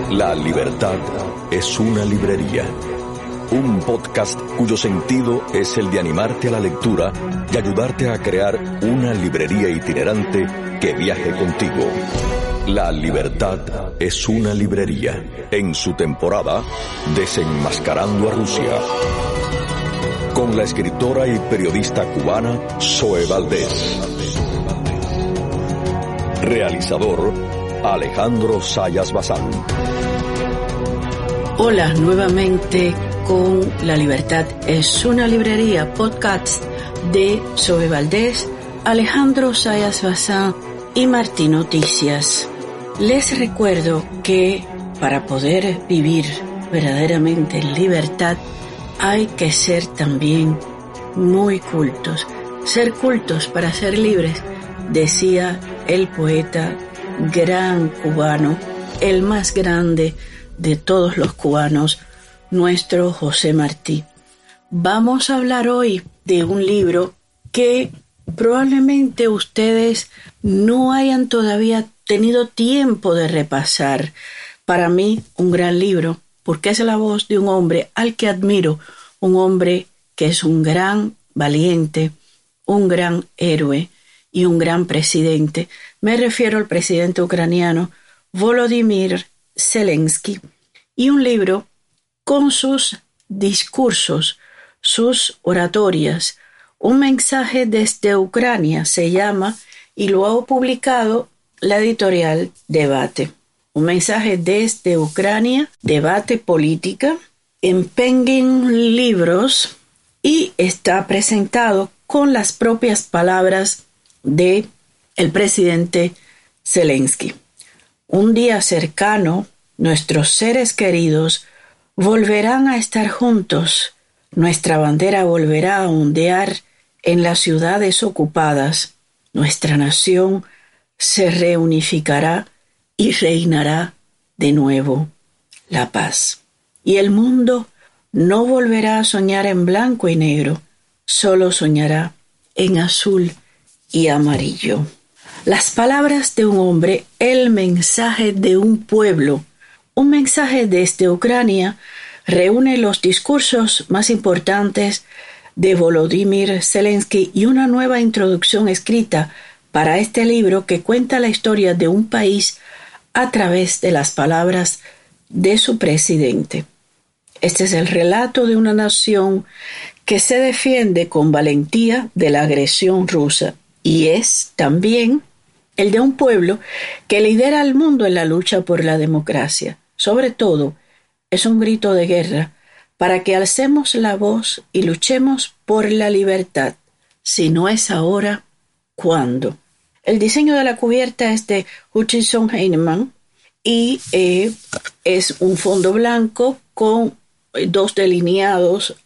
La libertad es una librería. Un podcast cuyo sentido es el de animarte a la lectura y ayudarte a crear una librería itinerante que viaje contigo. La libertad es una librería. En su temporada, Desenmascarando a Rusia. Con la escritora y periodista cubana Zoe Valdés. Realizador Alejandro Zayas Bazán. Hola, nuevamente con La Libertad es una librería, podcast de Zoe Valdés, Alejandro Zayas Bazán y Martín Noticias. Les recuerdo que para poder vivir verdaderamente en libertad hay que ser también muy cultos. Ser cultos para ser libres, decía el poeta gran cubano, el más grande de todos los cubanos, nuestro José Martí. Vamos a hablar hoy de un libro que probablemente ustedes no hayan todavía tenido tiempo de repasar. Para mí, un gran libro, porque es la voz de un hombre al que admiro, un hombre que es un gran valiente, un gran héroe y un gran presidente. Me refiero al presidente ucraniano Volodymyr Zelensky, y un libro con sus discursos, sus oratorias. Un mensaje desde Ucrania se llama, y lo ha publicado la editorial Debate. Un mensaje desde Ucrania, Debate Política, en Penguin Libros, y está presentado con las propias palabras de el presidente Zelensky. Un día cercano, nuestros seres queridos volverán a estar juntos. Nuestra bandera volverá a ondear en las ciudades ocupadas. Nuestra nación se reunificará y reinará de nuevo la paz. Y el mundo no volverá a soñar en blanco y negro, solo soñará en azul y amarillo. Las palabras de un hombre, el mensaje de un pueblo. Un mensaje desde Ucrania reúne los discursos más importantes de Volodymyr Zelensky y una nueva introducción escrita para este libro que cuenta la historia de un país a través de las palabras de su presidente. Este es el relato de una nación que se defiende con valentía de la agresión rusa, y es también el de un pueblo que lidera al mundo en la lucha por la democracia. Sobre todo, es un grito de guerra para que alcemos la voz y luchemos por la libertad. Si no es ahora, ¿cuándo? El diseño de la cubierta es de Hutchinson Heinemann y es un fondo blanco con dos delineados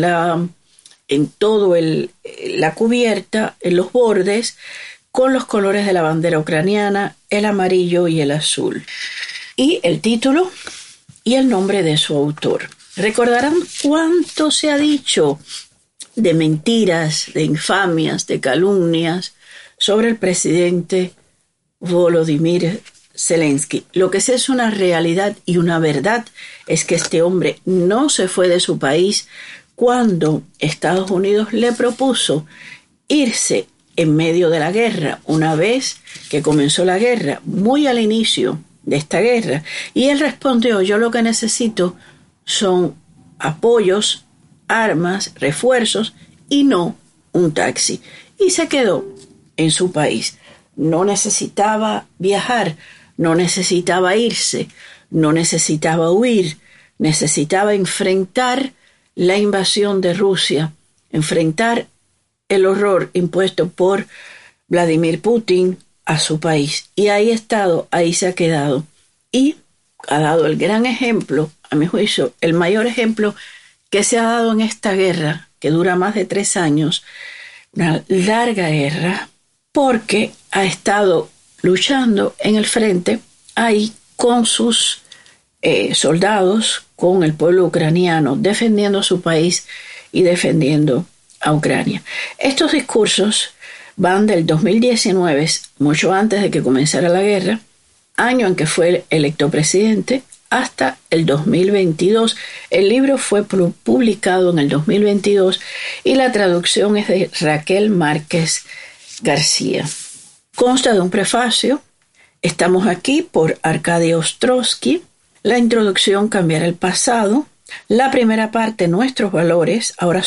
en todo la cubierta, en los bordes, con los colores de la bandera ucraniana, el amarillo y el azul. Y el título y el nombre de su autor. Recordarán cuánto se ha dicho de mentiras, de infamias, de calumnias sobre el presidente Volodymyr Zelensky. Lo que sí es una realidad y una verdad es que este hombre no se fue de su país cuando Estados Unidos le propuso irse en medio de la guerra, una vez que comenzó la guerra, muy al inicio de esta guerra, y él respondió: yo lo que necesito son apoyos, armas, refuerzos y no un taxi. Y se quedó en su país. No necesitaba viajar, no necesitaba irse, no necesitaba huir, necesitaba enfrentar la invasión de Rusia, enfrentar el horror impuesto por Vladimir Putin a su país. Y ahí ha estado, ahí se ha quedado. Y ha dado el gran ejemplo, a mi juicio, el mayor ejemplo que se ha dado en esta guerra, que dura más de 3 años, una larga guerra, porque ha estado luchando en el frente, ahí con sus soldados, con el pueblo ucraniano, defendiendo su país y defendiendo a Ucrania. Estos discursos van del 2019, mucho antes de que comenzara la guerra, año en que fue electo presidente, hasta el 2022. El libro fue publicado en el 2022 y la traducción es de Raquel Márquez García. Consta de un prefacio. Estamos aquí por Arkady Ostrowski. La introducción, cambiar el pasado. La primera parte, nuestros valores. Ahora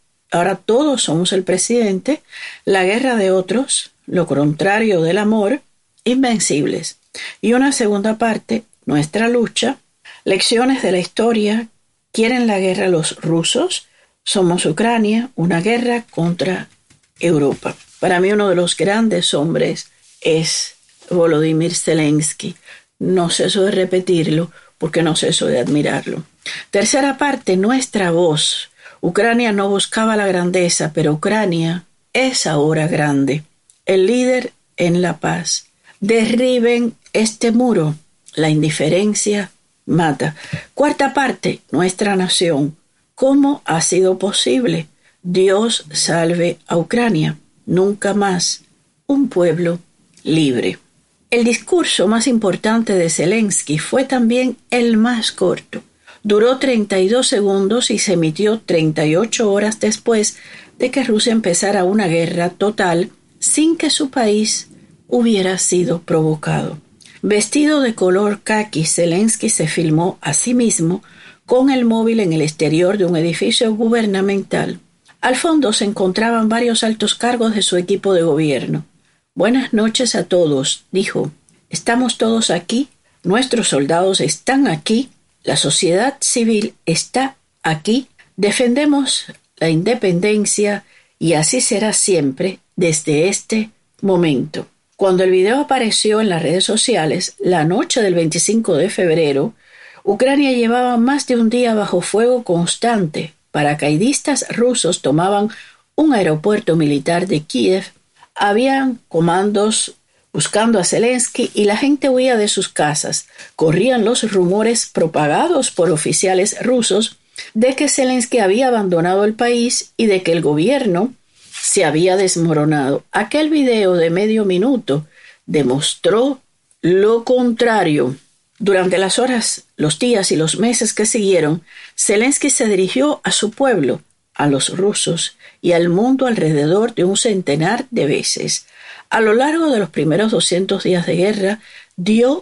todos somos el presidente. La guerra de otros, lo contrario del amor. Invencibles. Y una segunda parte, nuestra lucha. Lecciones de la historia. ¿Quieren la guerra los rusos? Somos Ucrania, una guerra contra Europa. Para mí uno de los grandes hombres es Volodymyr Zelensky. No ceso de repetirlo porque no ceso de admirarlo. Tercera parte, nuestra voz. Ucrania no buscaba la grandeza, pero Ucrania es ahora grande. El líder en la paz. Derriben este muro. La indiferencia mata. Cuarta parte, nuestra nación. ¿Cómo ha sido posible? Dios salve a Ucrania. Nunca más un pueblo libre. El discurso más importante de Zelensky fue también el más corto. Duró 32 segundos y se emitió 38 horas después de que Rusia empezara una guerra total sin que su país hubiera sido provocado. Vestido de color caqui, Zelensky se filmó a sí mismo con el móvil en el exterior de un edificio gubernamental. Al fondo se encontraban varios altos cargos de su equipo de gobierno. Buenas noches a todos, dijo. Estamos todos aquí, nuestros soldados están aquí, la sociedad civil está aquí, defendemos la independencia y así será siempre desde este momento. Cuando el video apareció en las redes sociales, la noche del 25 de febrero, Ucrania llevaba más de un día bajo fuego constante. Paracaidistas rusos tomaban un aeropuerto militar de Kiev. Habían comandos buscando a Zelensky y la gente huía de sus casas. Corrían los rumores propagados por oficiales rusos de que Zelensky había abandonado el país y de que el gobierno se había desmoronado. Aquel video de medio minuto demostró lo contrario. Durante las horas, los días y los meses que siguieron, Zelensky se dirigió a su pueblo, a los rusos y al mundo alrededor de un centenar de veces. A lo largo de los primeros 200 días de guerra, dio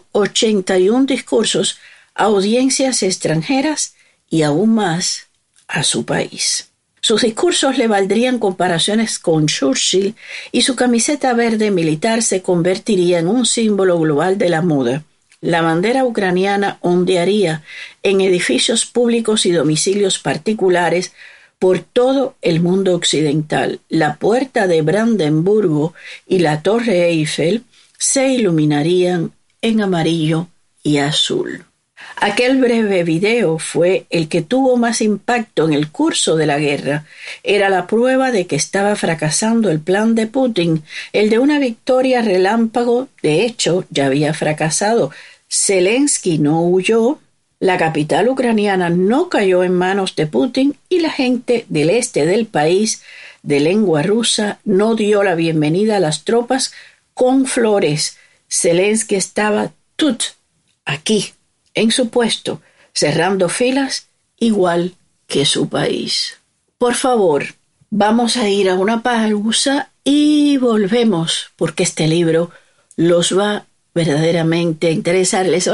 81 discursos a audiencias extranjeras y aún más a su país. Sus discursos le valdrían comparaciones con Churchill y su camiseta verde militar se convertiría en un símbolo global de la moda. La bandera ucraniana ondearía en edificios públicos y domicilios particulares por todo el mundo occidental. La puerta de Brandenburgo y la Torre Eiffel se iluminarían en amarillo y azul. Aquel breve video fue el que tuvo más impacto en el curso de la guerra. Era la prueba de que estaba fracasando el plan de Putin, el de una victoria relámpago. De hecho, ya había fracasado. Zelensky no huyó, la capital ucraniana no cayó en manos de Putin y la gente del este del país, de lengua rusa, no dio la bienvenida a las tropas con flores. Zelensky estaba aquí, en su puesto, cerrando filas, igual que su país. Por favor, vamos a ir a una pausa y volvemos, porque este libro los va verdaderamente a interesar, les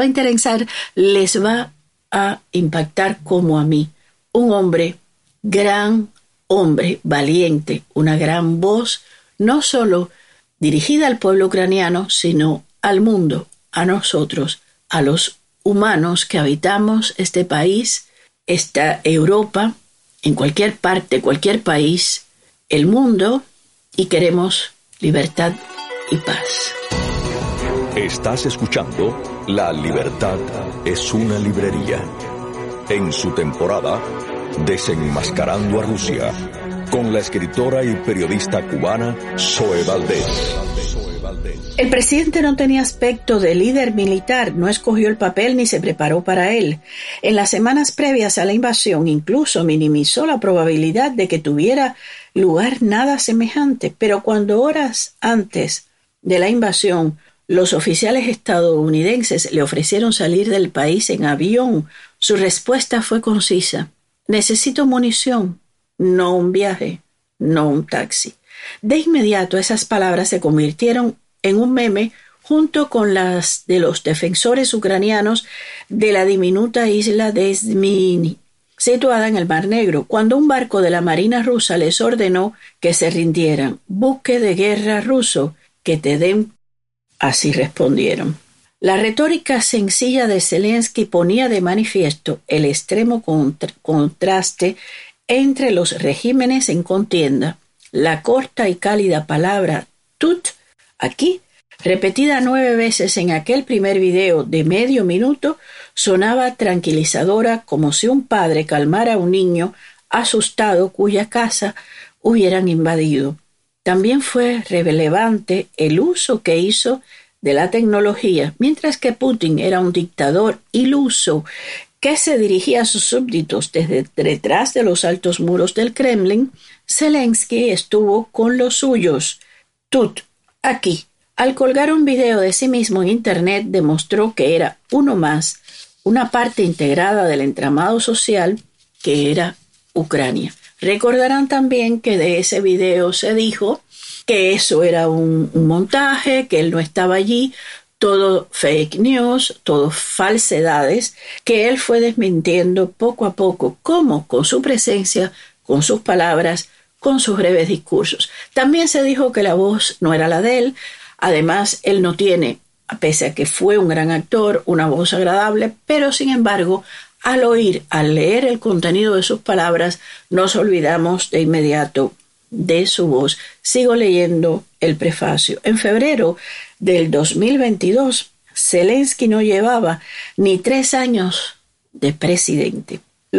va a impactar como a mí. Un hombre, gran hombre, valiente, una gran voz, no solo dirigida al pueblo ucraniano, sino al mundo, a nosotros, a los humanos que habitamos este país, esta Europa, en cualquier parte, cualquier país, el mundo, y queremos libertad y paz. Estás escuchando La Libertad es una librería. En su temporada, Desenmascarando a Rusia, con la escritora y periodista cubana Zoe Valdés. El presidente no tenía aspecto de líder militar, no escogió el papel ni se preparó para él. En las semanas previas a la invasión incluso minimizó la probabilidad de que tuviera lugar nada semejante, pero cuando horas antes de la invasión Los oficiales estadounidenses le ofrecieron salir del país en avión. Su respuesta fue concisa: necesito munición, no un viaje, no un taxi. De inmediato esas palabras se convirtieron en un meme junto con las de los defensores ucranianos de la diminuta isla de Zmíny, situada en el Mar Negro, cuando un barco de la Marina rusa les ordenó que se rindieran. Buque de guerra ruso, que te den. Así respondieron. La retórica sencilla de Zelensky ponía de manifiesto el extremo contraste entre los regímenes en contienda. La corta y cálida palabra tut, aquí, repetida 9 veces en aquel primer video de medio minuto, sonaba tranquilizadora, como si un padre calmara a un niño asustado cuya casa hubieran invadido. También fue relevante el uso que hizo de la tecnología. Mientras que Putin era un dictador iluso que se dirigía a sus súbditos desde detrás de los altos muros del Kremlin, Zelensky estuvo con los suyos. Tut, aquí. Al colgar un video de sí mismo en Internet, demostró que era uno más, una parte integrada del entramado social que era Ucrania. Recordarán también que de ese video se dijo que eso era un montaje, que él no estaba allí, todo fake news, todo falsedades, que él fue desmintiendo poco a poco, como con su presencia, con sus palabras, con sus breves discursos. También se dijo que la voz no era la de él. Además, él no tiene, pese a que fue un gran actor, una voz agradable, pero sin embargo, al leer el contenido de sus palabras, nos olvidamos de inmediato de su voz. Sigo leyendo el prefacio. En febrero del 2022, Zelensky no llevaba ni 3 años de presidente.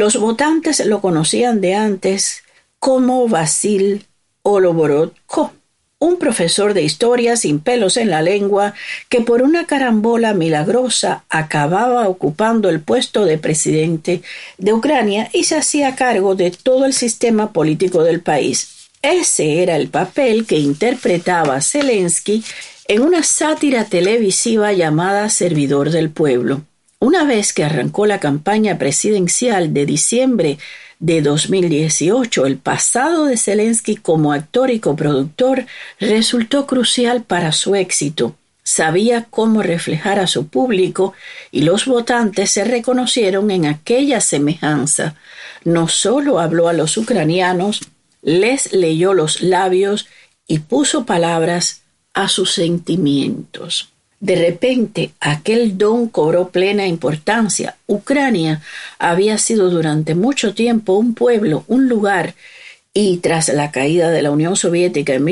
Los votantes lo conocían de antes como Vasil Holoborodko, un profesor de historia sin pelos en la lengua que por una carambola milagrosa acababa ocupando el puesto de presidente de Ucrania y se hacía cargo de todo el sistema político del país. Ese era el papel que interpretaba Zelensky en una sátira televisiva llamada Servidor del Pueblo. Una vez que arrancó la campaña presidencial de diciembre de 2018, el pasado de Zelensky como actor y coproductor resultó crucial para su éxito. Sabía cómo reflejar a su público y los votantes se reconocieron en aquella semejanza. No solo habló a los ucranianos, les leyó los labios y puso palabras a sus sentimientos. De repente, aquel don cobró plena importancia. Ucrania había sido durante mucho tiempo un pueblo, un lugar, y tras la caída de la Unión Soviética en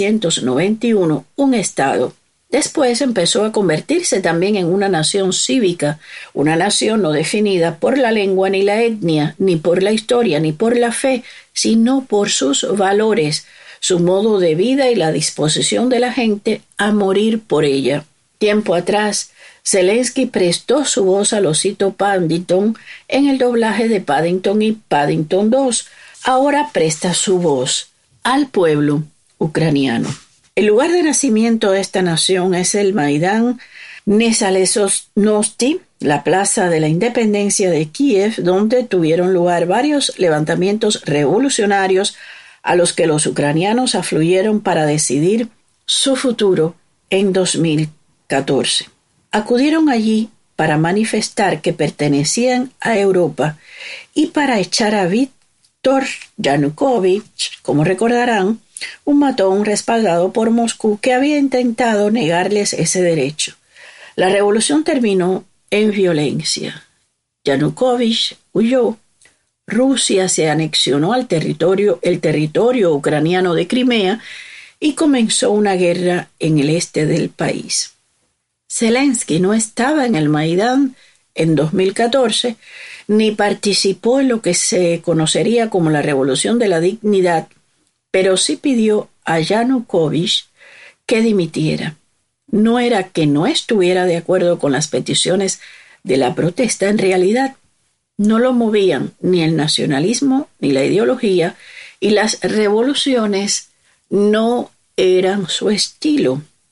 1991, un estado. Después empezó a convertirse también en una nación cívica, una nación no definida por la lengua ni la etnia, ni por la historia, ni por la fe, sino por sus valores, su modo de vida y la disposición de la gente a morir por ella. Tiempo atrás, Zelensky prestó su voz a Osito Paddington en el doblaje de Paddington y Paddington 2. Ahora presta su voz al pueblo ucraniano. El lugar de nacimiento de esta nación es el Maidán Nezalezhnosti, la plaza de la independencia de Kiev, donde tuvieron lugar varios levantamientos revolucionarios a los que los ucranianos afluyeron para decidir su futuro en 2014. Acudieron allí para manifestar que pertenecían a Europa y para echar a Víktor Yanukovych, como recordarán, un matón respaldado por Moscú que había intentado negarles ese derecho. La revolución terminó en violencia. Yanukovych huyó. Rusia se anexionó el territorio ucraniano de Crimea y comenzó una guerra en el este del país. Zelensky no estaba en el Maidán en 2014 ni participó en lo que se conocería como la Revolución de la Dignidad, pero sí pidió a Yanukovych que dimitiera. No era que no estuviera de acuerdo con las peticiones de la protesta, en realidad no lo movían ni el nacionalismo ni la ideología, y las revoluciones no eran su estilo.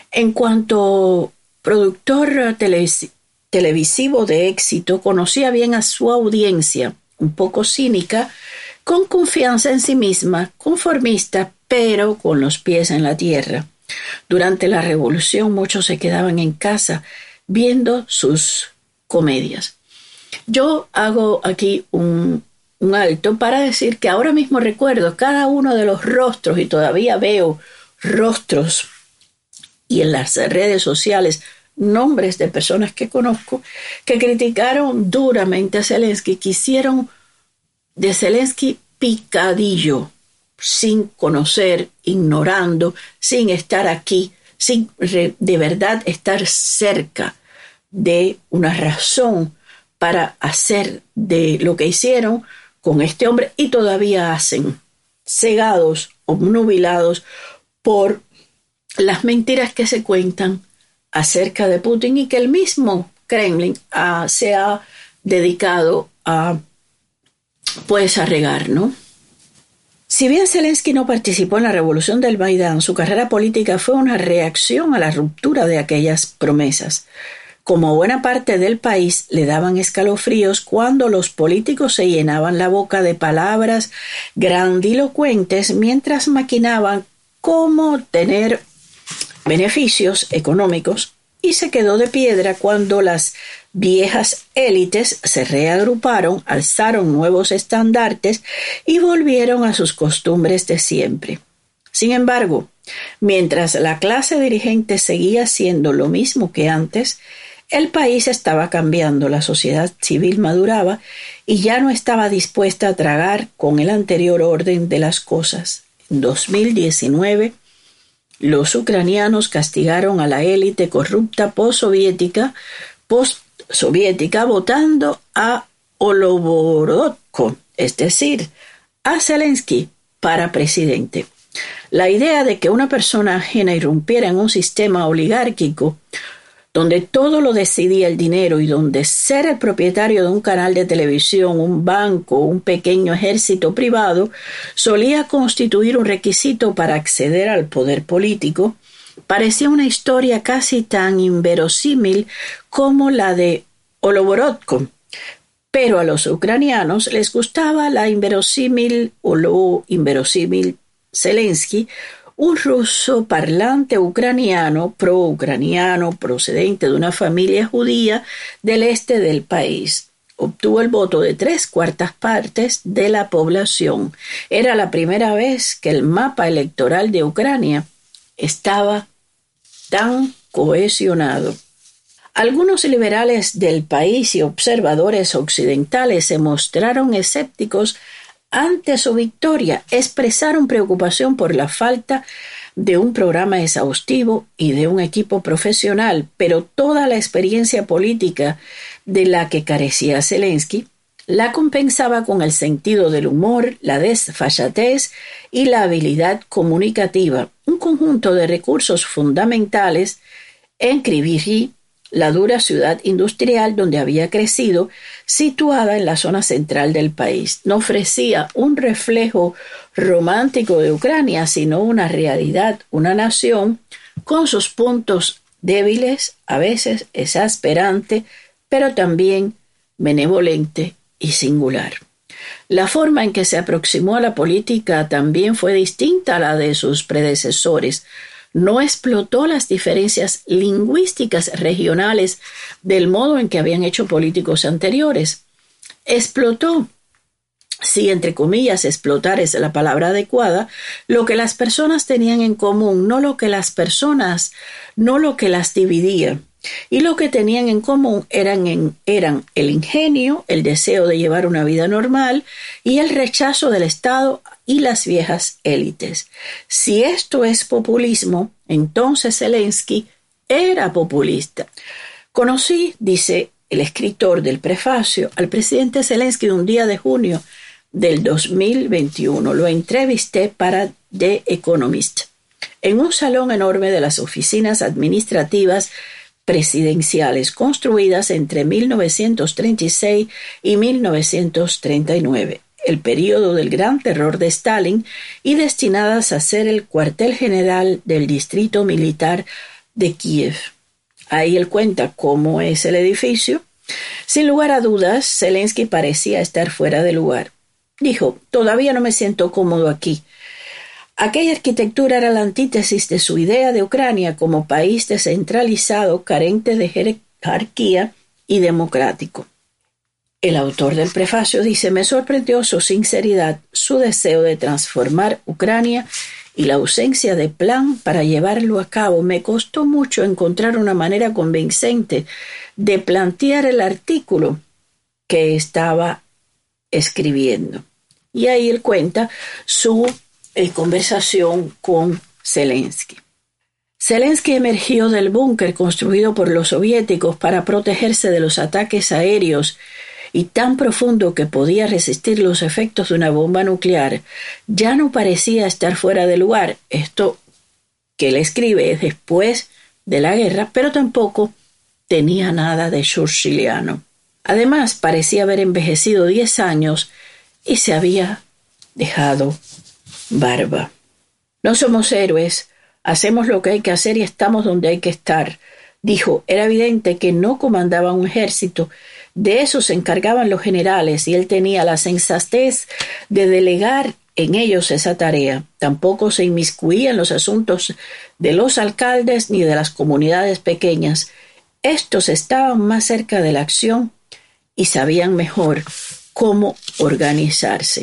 En cuanto productor televisivo de éxito, conocía bien a su audiencia, un poco cínica, con confianza en sí misma, conformista, pero con los pies en la tierra. Durante la Revolución muchos se quedaban en casa viendo sus comedias. Yo hago aquí un alto para decir que ahora mismo recuerdo cada uno de los rostros y todavía veo rostros y en las redes sociales nombres de personas que conozco que criticaron duramente a Zelensky, que hicieron de Zelensky picadillo, sin conocer, ignorando, sin estar aquí, sin de verdad estar cerca de una razón para hacer de lo que hicieron con este hombre y todavía hacen, cegados, obnubilados por las mentiras que se cuentan acerca de Putin y que el mismo Kremlin se ha dedicado a regar, ¿no? Si bien Zelensky no participó en la revolución del Maidán, su carrera política fue una reacción a la ruptura de aquellas promesas. Como buena parte del país, le daban escalofríos cuando los políticos se llenaban la boca de palabras grandilocuentes mientras maquinaban cómo tener beneficios económicos, y se quedó de piedra cuando las viejas élites se reagruparon, alzaron nuevos estandartes y volvieron a sus costumbres de siempre. Sin embargo, mientras la clase dirigente seguía siendo lo mismo que antes, el país estaba cambiando, la sociedad civil maduraba y ya no estaba dispuesta a tragar con el anterior orden de las cosas. En 2019, los ucranianos castigaron a la élite corrupta postsoviética votando a Oloborodko, es decir, a Zelensky, para presidente. La idea de que una persona ajena irrumpiera en un sistema oligárquico donde todo lo decidía el dinero y donde ser el propietario de un canal de televisión, un banco, un pequeño ejército privado solía constituir un requisito para acceder al poder político, parecía una historia casi tan inverosímil como la de Oloborodko. Pero a los ucranianos les gustaba la inverosímil o lo inverosímil Zelensky, un ruso parlante ucraniano, pro-ucraniano, procedente de una familia judía del este del país. Obtuvo el voto de 3/4 partes de la población. Era la primera vez que el mapa electoral de Ucrania estaba tan cohesionado. Algunos liberales del país y observadores occidentales se mostraron escépticos ante su victoria, expresaron preocupación por la falta de un programa exhaustivo y de un equipo profesional, pero toda la experiencia política de la que carecía Zelensky la compensaba con el sentido del humor, la desfachatez y la habilidad comunicativa, un conjunto de recursos fundamentales en Kryvyi, la dura ciudad industrial donde había crecido, situada en la zona central del país. No ofrecía un reflejo romántico de Ucrania, sino una realidad, una nación con sus puntos débiles, a veces exasperante, pero también benevolente y singular. La forma en que se aproximó a la política también fue distinta a la de sus predecesores. No explotó las diferencias lingüísticas regionales del modo en que habían hecho políticos anteriores. Explotó, si entre comillas explotar es la palabra adecuada, lo que las personas tenían en común, no lo que las dividía. Y lo que tenían en común eran el ingenio, el deseo de llevar una vida normal y el rechazo del Estado y las viejas élites. Si esto es populismo, entonces Zelensky era populista. Conocí, dice el escritor del prefacio, al presidente Zelensky un día de junio del 2021. Lo entrevisté para The Economist en un salón enorme de las oficinas administrativas presidenciales construidas entre 1936 y 1939. El periodo del gran terror de Stalin y destinadas a ser el cuartel general del distrito militar de Kiev. Ahí él cuenta cómo es el edificio. Sin lugar a dudas, Zelensky parecía estar fuera de lugar. Dijo: todavía no me siento cómodo aquí. Aquella arquitectura era la antítesis de su idea de Ucrania como país descentralizado, carente de jerarquía y democrático. El autor del prefacio dice: me sorprendió su sinceridad, su deseo de transformar Ucrania y la ausencia de plan para llevarlo a cabo. Me costó mucho encontrar una manera convincente de plantear el artículo que estaba escribiendo. Y ahí él cuenta su conversación con Zelensky. Zelensky emergió del búnker construido por los soviéticos para protegerse de los ataques aéreos y tan profundo que podía resistir los efectos de una bomba nuclear. Ya no parecía estar fuera de lugar. Esto que él escribe es después de la guerra, pero tampoco tenía nada de churchilliano. Además, parecía haber envejecido 10 años y se había dejado barba. No somos héroes, hacemos lo que hay que hacer y estamos donde hay que estar, dijo. Era evidente que no comandaba un ejército. De eso se encargaban los generales y él tenía la sensatez de delegar en ellos esa tarea. Tampoco se inmiscuía en los asuntos de los alcaldes ni de las comunidades pequeñas. Estos estaban más cerca de la acción y sabían mejor cómo organizarse.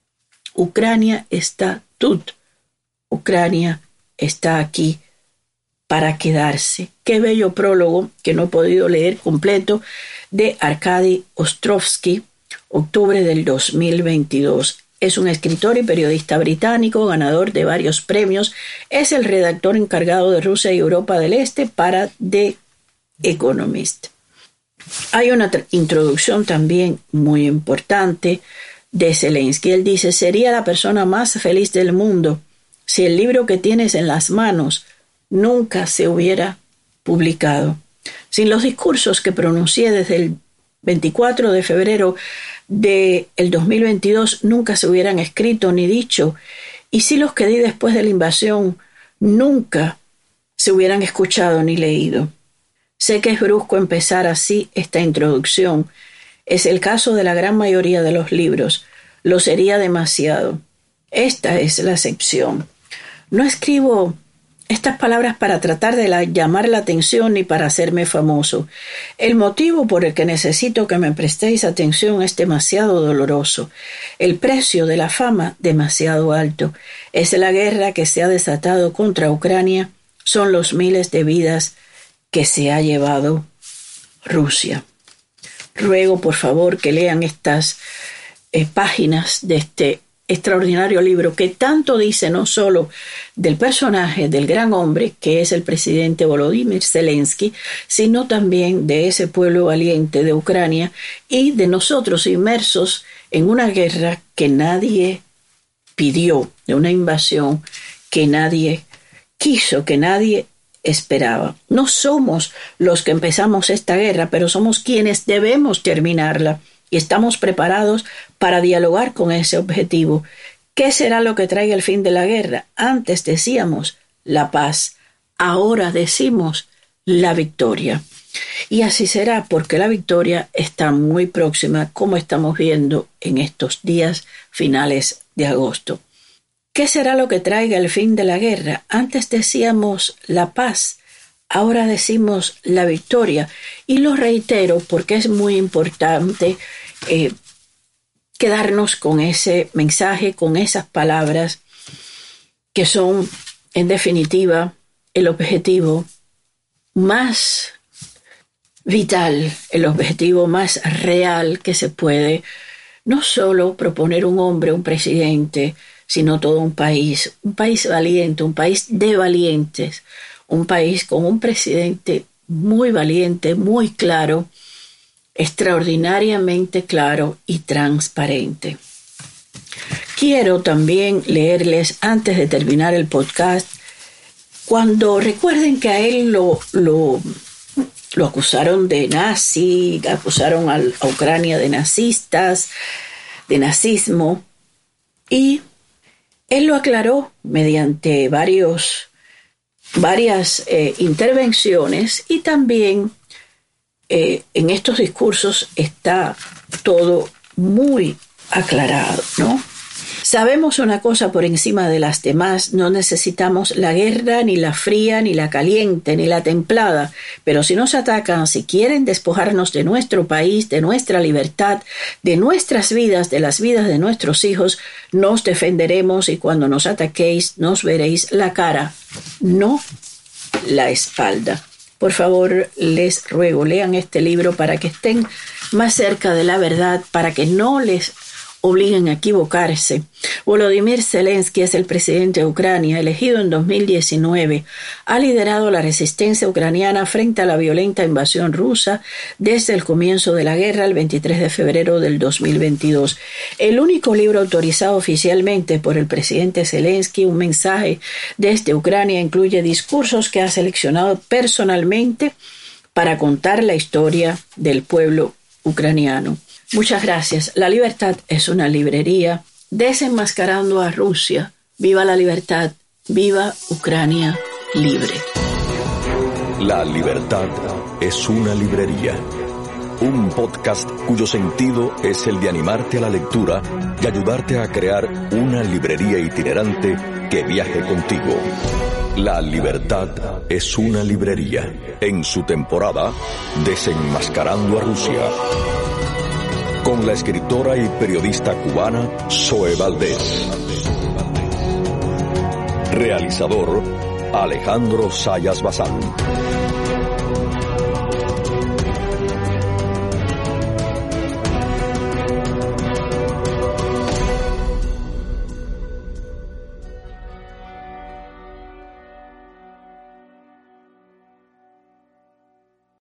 Ucrania está tut. Ucrania está aquí para quedarse. Qué bello prólogo, que no he podido leer completo, de Arkady Ostrovsky, octubre del 2022. Es un escritor y periodista británico, ganador de varios premios. Es el redactor encargado de Rusia y Europa del Este para The Economist. Hay una introducción también muy importante de Zelensky. Él dice: sería la persona más feliz del mundo si el libro que tienes en las manos nunca se hubiera publicado. Sin los discursos que pronuncié desde el 24 de febrero del 2022 nunca se hubieran escrito ni dicho, y si los que di después de la invasión nunca se hubieran escuchado ni leído. Sé que es brusco empezar así esta introducción. Es el caso de la gran mayoría de los libros. Lo sería demasiado. Esta es la excepción. No escribo estas palabras para tratar de llamar la atención ni para hacerme famoso. El motivo por el que necesito que me prestéis atención es demasiado doloroso. El precio de la fama demasiado alto. Es la guerra que se ha desatado contra Ucrania. Son los miles de vidas que se ha llevado Rusia. Ruego, por favor, que lean estas páginas de este extraordinario libro que tanto dice no solo del personaje, del gran hombre que es el presidente Volodymyr Zelensky, sino también de ese pueblo valiente de Ucrania y de nosotros inmersos en una guerra que nadie pidió, de una invasión que nadie quiso, que nadie esperaba. No somos los que empezamos esta guerra, pero somos quienes debemos terminarla. Y estamos preparados para dialogar con ese objetivo. ¿Qué será lo que traiga el fin de la guerra? Antes decíamos la paz, ahora decimos la victoria. Y así será, porque la victoria está muy próxima, como estamos viendo en estos días finales de agosto. ¿Qué será lo que traiga el fin de la guerra? Antes decíamos la paz, ahora decimos la victoria. Y lo reitero porque es muy importante quedarnos con ese mensaje, con esas palabras que son, en definitiva, el objetivo más vital, el objetivo más real que se puede no solo proponer un hombre, un presidente, sino todo un país valiente, un país de valientes, un país con un presidente muy valiente, muy claro, extraordinariamente claro y transparente. Quiero también leerles, antes de terminar el podcast, cuando recuerden que a él lo acusaron de nazi, acusaron a Ucrania de nazistas, de nazismo, y él lo aclaró mediante varios varias intervenciones, y también en estos discursos está todo muy aclarado, ¿no? Sabemos una cosa por encima de las demás: no necesitamos la guerra, ni la fría, ni la caliente, ni la templada, pero si nos atacan, si quieren despojarnos de nuestro país, de nuestra libertad, de nuestras vidas, de las vidas de nuestros hijos, nos defenderemos, y cuando nos ataquéis nos veréis la cara, no la espalda. Por favor, les ruego, lean este libro para que estén más cerca de la verdad, para que no les obliguen a equivocarse. Volodymyr Zelensky es el presidente de Ucrania, elegido en 2019. Ha liderado la resistencia ucraniana frente a la violenta invasión rusa desde el comienzo de la guerra, el 23 de febrero del 2022. El único libro autorizado oficialmente por el presidente Zelensky, Un mensaje desde Ucrania, incluye discursos que ha seleccionado personalmente para contar la historia del pueblo ucraniano. Muchas gracias. La libertad es una librería. Desenmascarando a Rusia. Viva la libertad. Viva Ucrania libre. La libertad es una librería. Un podcast cuyo sentido es el de animarte a la lectura y ayudarte a crear una librería itinerante que viaje contigo. La libertad es una librería. En su temporada, Desenmascarando a Rusia. Con la escritora y periodista cubana Zoe Valdés. Realizador Alejandro Zayas Bazán.